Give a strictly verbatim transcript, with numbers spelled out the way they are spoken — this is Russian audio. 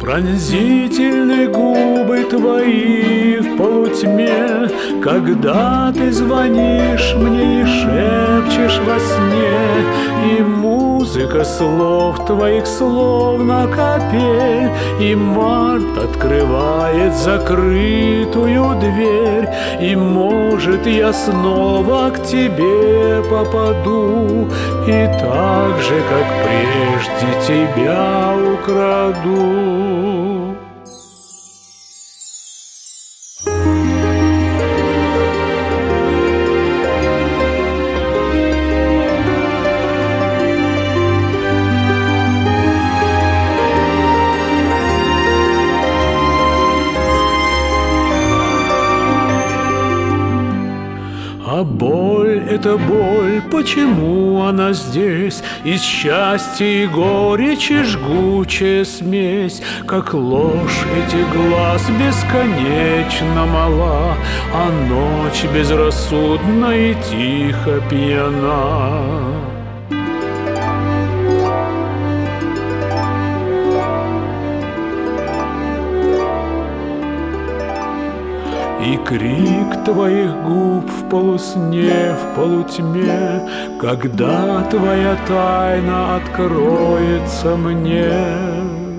Пронзительны губы твои в полутьме, когда ты звонишь мне и шепчешь во сне, и музыка слов твоих словно капель, и март открывает закрытую дверь, и, может, я снова к тебе попаду, и так же, как прежде, тебя украду. А боль — это боль, почему она здесь? И счастья и горечи жгучая смесь, как ложь этих глаз бесконечно мала, а ночь безрассудна и тихо пьяна. И крик твоих губ в полусне, в полутьме, когда твоя тайна откроется мне.